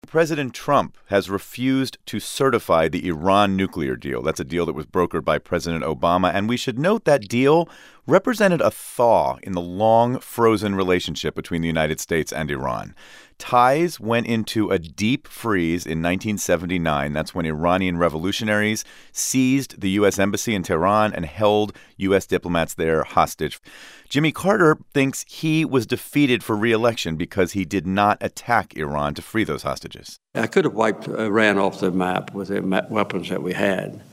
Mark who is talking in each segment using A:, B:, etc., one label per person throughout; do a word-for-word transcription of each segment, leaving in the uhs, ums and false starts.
A: President Trump has refused to certify the Iran nuclear deal. That's a deal that was brokered by President Obama. And we should note that deal represented a thaw in the long frozen relationship between the United States and Iran. Ties went into a deep freeze in nineteen seventy-nine. That's when Iranian revolutionaries seized the U S embassy in Tehran and held U S diplomats there hostage. Jimmy Carter thinks he was defeated for re-election because he did not attack Iran to free those hostages.
B: I could have wiped Iran off the map with the weapons that we had.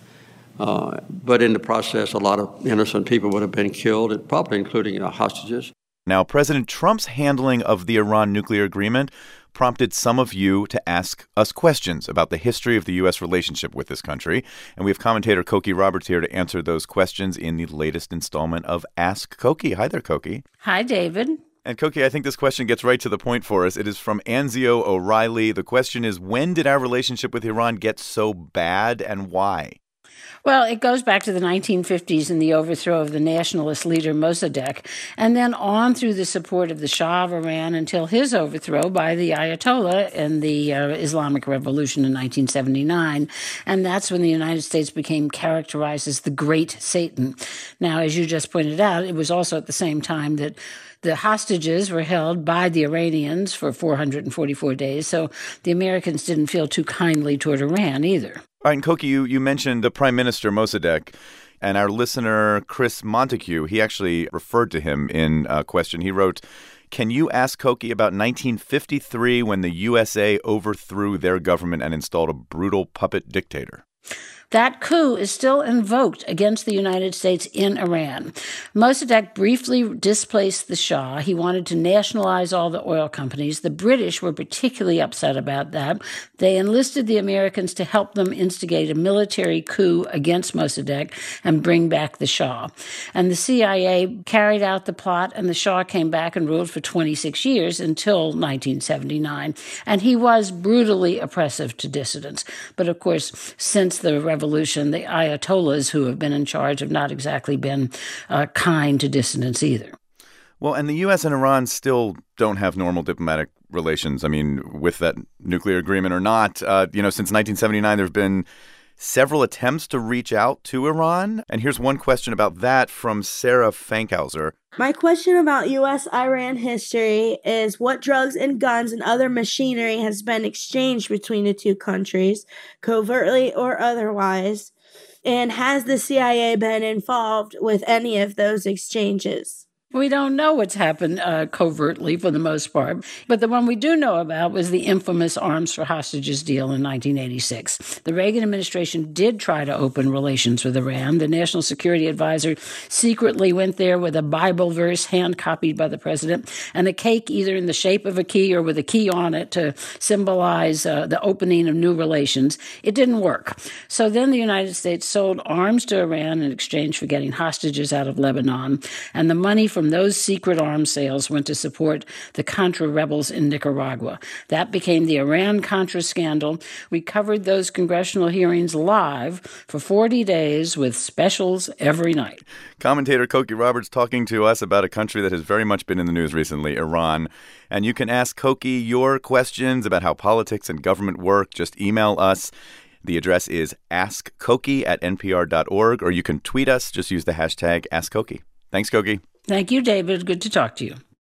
B: Uh, but in the process, a lot of innocent people would have been killed, probably including you know, hostages.
A: Now, President Trump's handling of the Iran nuclear agreement prompted some of you to ask us questions about the history of the U S relationship with this country. And we have commentator Cokie Roberts here to answer those questions in the latest installment of Ask Cokie. Hi there, Cokie.
C: Hi, David.
A: And Cokie, I think this question gets right to the point for us. It is from Anzio O'Reilly. The question is, when did our relationship with Iran get so bad and why?
C: Well, it goes back to the nineteen fifties and the overthrow of the nationalist leader Mossadegh, and then on through the support of the Shah of Iran until his overthrow by the Ayatollah in the uh, Islamic Revolution in nineteen seventy-nine. And that's when the United States became characterized as the Great Satan. Now, as you just pointed out, it was also at the same time that the hostages were held by the Iranians for four hundred forty-four days, so the Americans didn't feel too kindly toward Iran either.
A: All right, and Cokie, you, you mentioned the Prime Minister Mossadegh, and our listener Chris Montague, he actually referred to him in a question. He wrote, can you ask Cokie about nineteen fifty-three when the U S A overthrew their government and installed a brutal puppet dictator?
C: That coup is still invoked against the United States in Iran. Mossadegh briefly displaced the Shah. He wanted to nationalize all the oil companies. The British were particularly upset about that. They enlisted the Americans to help them instigate a military coup against Mossadegh and bring back the Shah. And the C I A carried out the plot, and the Shah came back and ruled for twenty-six years until nineteen seventy-nine. And he was brutally oppressive to dissidents. But of course, since the revolution, the Ayatollahs who have been in charge have not exactly been uh, kind to dissidents either.
A: Well, and the U S and Iran still don't have normal diplomatic relations. I mean, with that nuclear agreement or not, uh, you know, since nineteen seventy-nine, there have been several attempts to reach out to Iran. And here's one question about that from Sarah Fankhauser.
D: My question about U S Iran history is what drugs and guns and other machinery has been exchanged between the two countries, covertly or otherwise, and has the C I A been involved with any of those exchanges?
C: We don't know what's happened uh, covertly for the most part, but the one we do know about was the infamous Arms for Hostages deal in nineteen eighty-six. The Reagan administration did try to open relations with Iran. The National Security Advisor secretly went there with a Bible verse hand-copied by the president and a cake either in the shape of a key or with a key on it to symbolize uh, the opening of new relations. It didn't work. So then the United States sold arms to Iran in exchange for getting hostages out of Lebanon, and the money from From those secret arms sales went to support the Contra rebels in Nicaragua. That became the Iran-Contra scandal. We covered those congressional hearings live for forty days with specials every night.
A: Commentator Cokie Roberts talking to us about a country that has very much been in the news recently, Iran. And you can ask Cokie your questions about how politics and government work. Just email us. The address is ask cokie at n p r dot org, or you can tweet us. Just use the hashtag AskCokie. Thanks, Cokie.
C: Thank you, David. Good to talk to you.